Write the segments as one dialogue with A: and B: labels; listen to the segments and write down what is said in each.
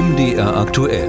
A: MDR aktuell.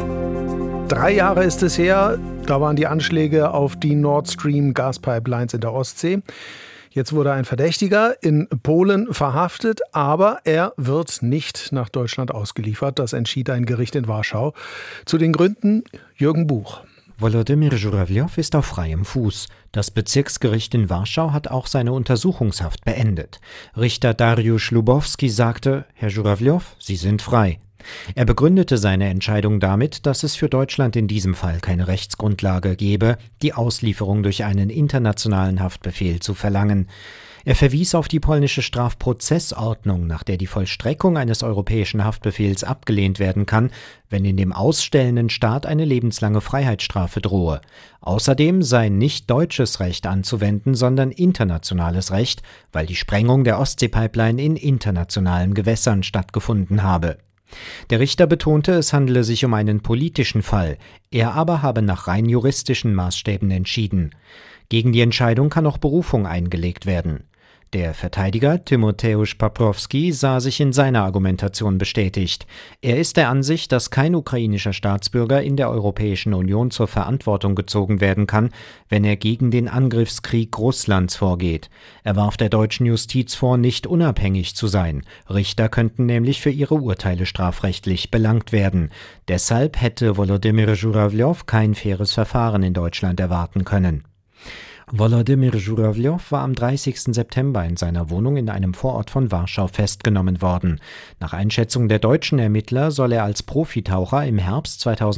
B: 3 Jahre ist es her, da waren die Anschläge auf die Nord Stream Gaspipelines in der Ostsee. Jetzt wurde ein Verdächtiger in Polen verhaftet, aber er wird nicht nach Deutschland ausgeliefert. Das entschied ein Gericht in Warschau. Zu den Gründen Jürgen Buch.
C: Volodymyr Żurawljow ist auf freiem Fuß. Das Bezirksgericht in Warschau hat auch seine Untersuchungshaft beendet. Richter Dariusz Lubowski sagte: Herr Żurawljow, Sie sind frei. Er begründete seine Entscheidung damit, dass es für Deutschland in diesem Fall keine Rechtsgrundlage gebe, die Auslieferung durch einen internationalen Haftbefehl zu verlangen. Er verwies auf die polnische Strafprozessordnung, nach der die Vollstreckung eines europäischen Haftbefehls abgelehnt werden kann, wenn in dem ausstellenden Staat eine lebenslange Freiheitsstrafe drohe. Außerdem sei nicht deutsches Recht anzuwenden, sondern internationales Recht, weil die Sprengung der Ostsee-Pipeline in internationalen Gewässern stattgefunden habe. Der Richter betonte, es handele sich um einen politischen Fall, er aber habe nach rein juristischen Maßstäben entschieden. Gegen die Entscheidung kann auch Berufung eingelegt werden. Der Verteidiger Tymoteusz Paprowski sah sich in seiner Argumentation bestätigt. Er ist der Ansicht, dass kein ukrainischer Staatsbürger in der Europäischen Union zur Verantwortung gezogen werden kann, wenn er gegen den Angriffskrieg Russlands vorgeht. Er warf der deutschen Justiz vor, nicht unabhängig zu sein. Richter könnten nämlich für ihre Urteile strafrechtlich belangt werden. Deshalb hätte Volodymyr Żurawljow kein faires Verfahren in Deutschland erwarten können. Volodymyr Żurawljow war am 30. September in seiner Wohnung in einem Vorort von Warschau festgenommen worden. Nach Einschätzung der deutschen Ermittler soll er als Profitaucher im Herbst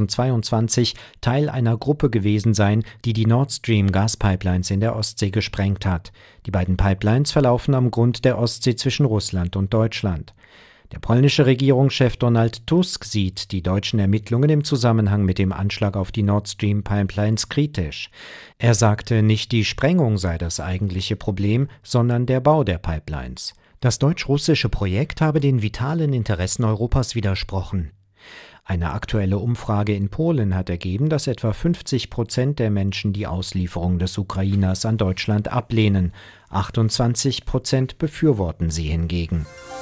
C: 2022 Teil einer Gruppe gewesen sein, die die Nord Stream Gaspipelines in der Ostsee gesprengt hat. Die beiden Pipelines verlaufen am Grund der Ostsee zwischen Russland und Deutschland. Der polnische Regierungschef Donald Tusk sieht die deutschen Ermittlungen im Zusammenhang mit dem Anschlag auf die Nord Stream Pipelines kritisch. Er sagte, nicht die Sprengung sei das eigentliche Problem, sondern der Bau der Pipelines. Das deutsch-russische Projekt habe den vitalen Interessen Europas widersprochen. Eine aktuelle Umfrage in Polen hat ergeben, dass etwa 50% der Menschen die Auslieferung des Ukrainers an Deutschland ablehnen. 28% befürworten sie hingegen.